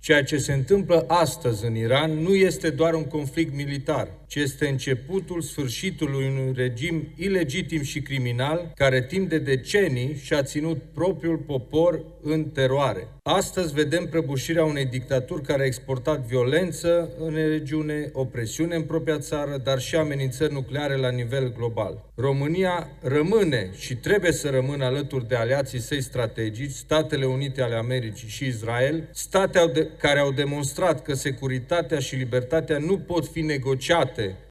Ceea ce se întâmplă astăzi în Iran nu este doar un conflict militar, ci este începutul sfârșitului unui regim ilegitim și criminal care timp de decenii și-a ținut propriul popor în teroare. Astăzi vedem prăbușirea unei dictaturi care a exportat violență în regiune, opresiune în propria țară, dar și amenințări nucleare la nivel global. România rămâne și trebuie să rămână alături de aliații săi strategici, Statele Unite ale Americii și Israel, state care au demonstrat că securitatea și libertatea nu pot fi negociate